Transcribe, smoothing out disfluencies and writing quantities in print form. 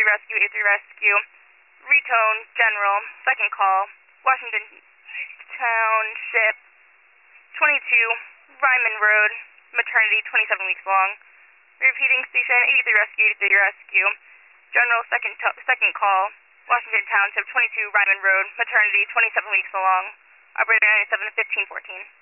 Rescue, 83 Rescue. Retone, General, second call, Washington Township, 22, Ryman Road, maternity, 27 weeks long. Repeating station, 83 Rescue, 83 Rescue. General, second call, Washington Township, 22, Ryman Road, maternity, 27 weeks along. Operator 97, 1514.